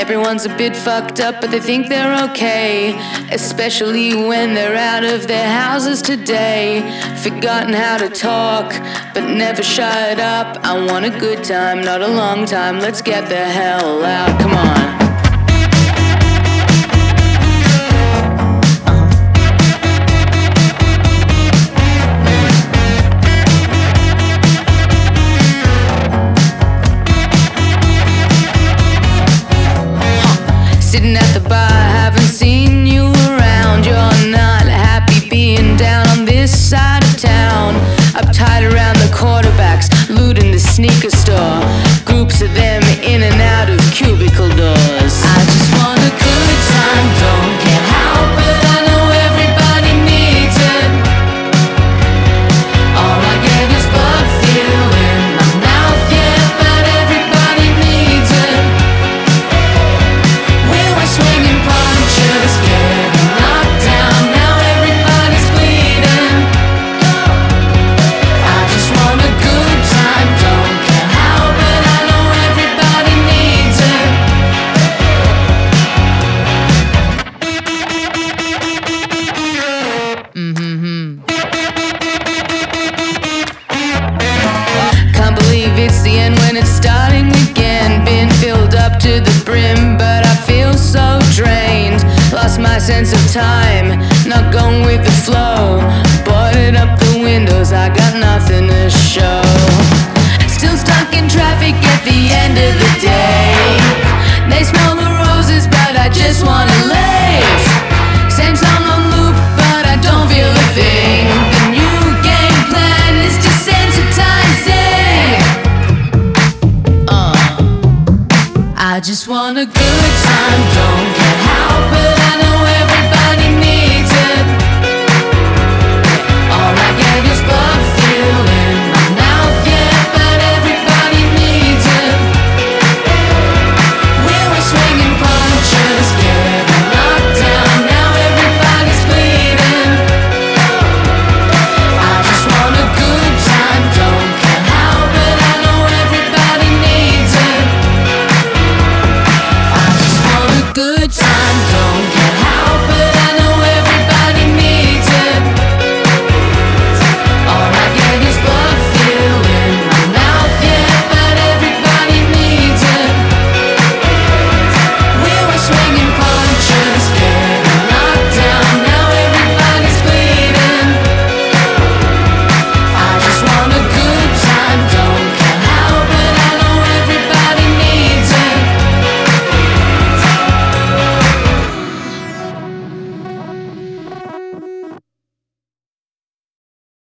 Everyone's a bit fucked up, but they think they're okay, especially when they're out of their houses today. Forgotten how to talk, but never shut up. I want a good time, not a long time. Let's get the hell out, come on. Sitting at the bar, haven't seen you around. You're not happy being down on this side of town. Uptight around the quarterbacks, looting the sneaker store. Groups of them in and out of cubicle doors. I just want a good time, don't care how, but I know everybody needs it. All I get is blood feel in my mouth, yeah, but everybody needs it. Swinging punches, getting knocked down, now everybody's bleeding. I just want a good time, don't care how, but I know everybody needs it. Can't believe it's the end when it's starting again. Been filled up to the brim, but I feel so drained. Lost my sense of time, not going with the flow. Boarded up the windows, I got nothing to show. Still stuck in traffic at the end of the day. They smell the roses, but I just wanna leave. Same song on loop, but I don't feel a thing. The new game plan is desensitizing. I just want a good time, don't